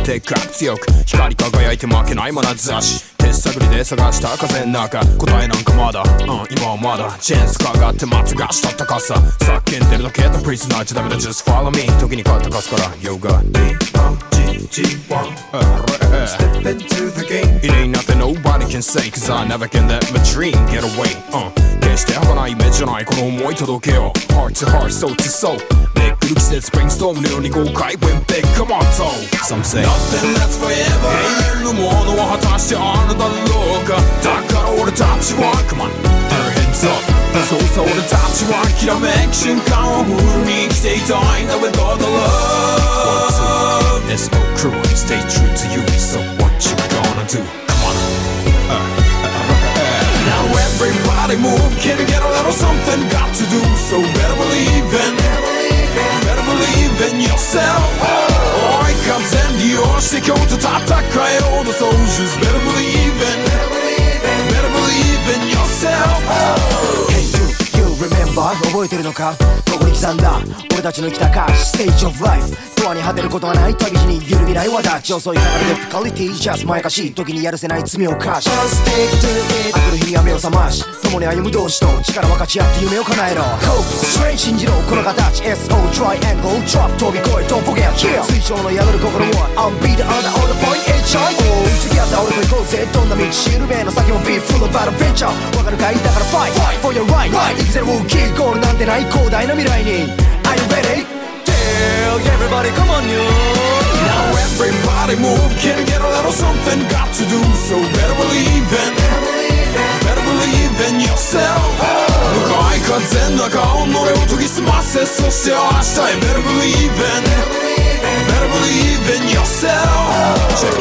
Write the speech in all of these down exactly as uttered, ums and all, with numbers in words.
でかく強く光り輝いて負けない眼差し手探りで探した風の中答えなんかまだ、うん、今はまだチェーンスかがってまつがした高さ叫んでるだけだプリズナーじゃダメだ Just follow me 時に変わったかすから Yoga D O G G one Step into the game It ain't nothing nobody can say Cause I never can let my dream get away、uh, 決して儚い夢じゃないこの想い届けよ Heart to heart, soul to soul めくる季節 Brainstorm のように豪快 When big, come on, so Some say Nothing lasts forever 永遠のものは果たしてあるだろうかだから俺たちは Come on, put your hands up そうさ俺たちはきらめく瞬間をフルに生きていたいんだ With all the love S O crew, stay true to you So what you gonna do? Come on uh, uh, uh, uh, Now everybody move Can you get a little something got to do So better believe in Better believe in yourself 追い風に押して今日と戦えようの soldiers Better believe in Better believe in yourself Hey do you remember 覚えてるのかここに刻んだ俺たちの生きた歌詞 Stage of life ドアに果てることはない旅路に揺るぎない私遅い流れで Difficulty Just まやかしい時にやるせない罪を犯し Just stick to it 明くる日には目を覚まし共に歩む同士と力分かち合って夢を叶えろ Hope Straight 信じろこの形 エスオー Triangle Drop 飛び越え Don't forget Kill 水晶の宿る心は I'm beat under all the point H I O 次やった俺と行こうぜどんな道しるべの先も Be full of adventure わかるかいだから Fight Fight for your right 生きてるキーゴールなんてない広大な未来に Are you ready? Everybody come on you Now everybody move Can you get a little something got to do So better believe in Better believe in yourself 向かい風の中己を研ぎ澄ませそして明日へ Better believe in Better believe in yourself Check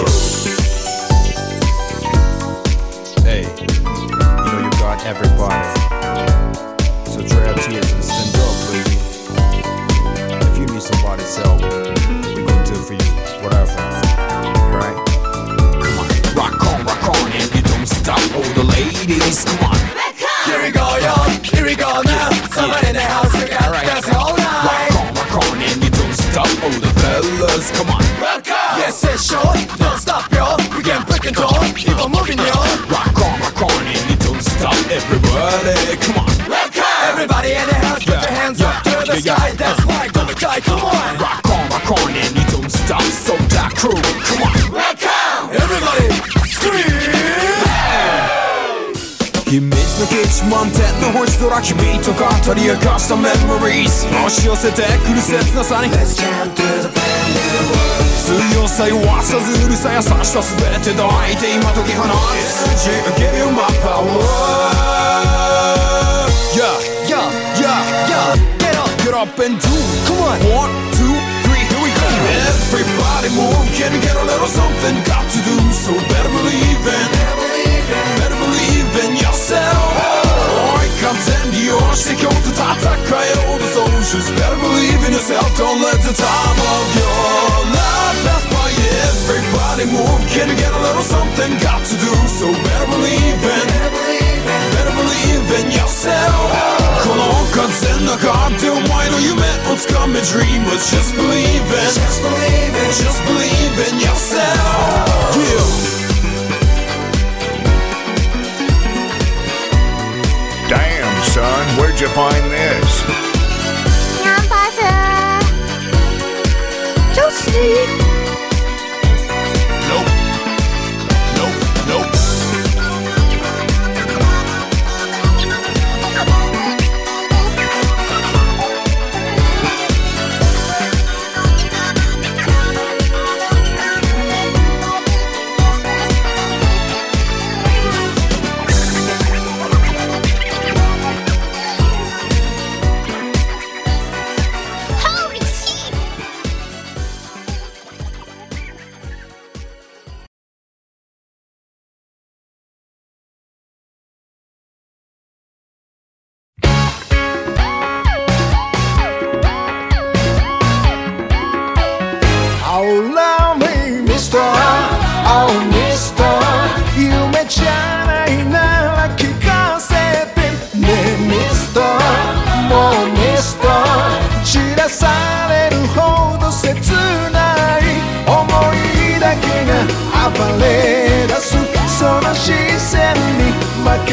it Hey You know you got everybody So dry your tears and stand up baby If you need somebody's help, we gon' do for you, whatever, right? Come on, rock on, rock on, and you don't stop, all the ladies, come on. Here we go, yo, here we go now. Somebody in the house, we got right. Dance all night. Rock on, rock on, and you don't stop, all the fellas, come on. Rock on. Yes, it's short, don't stop, yo. We can break and roll, keep on moving, yo. Rock on, rock on, and you don't stop, everybody, come on. Rock on. Everybody in the house, put yeah. your hands yeah. up to the yeah. sky. Yeah. That's right, don't die, come on. Rock on, rock on, and you don't stop, so that crew, come on. Rock on. Everybody, scream. 秘密の基地満点の星空君と語り明かしたメモリーズ押し寄せてくる切なさに Let's jump to the brand new world 強さ弱さずるさ優しさ全て抱いて今解き放つ Give you my power Yeah, yeah, yeah, yeah Get up, get up and do Come on One, two, three, here we go Everybody move, can you get a little something got to do So better believe in Better believe in yourself 追い風に押して今日と戦えよう The soldiers Better believe in yourself Don't let the time of your life pass by Everybody move Can you get a little something got to do So better believe in Better believe in yourself この風の中でお前の夢をつかめ Dreamers Just believe in Just believe in Just believe in yourself Yeah Damn, son, where'd you find this? ニャンパス。就是。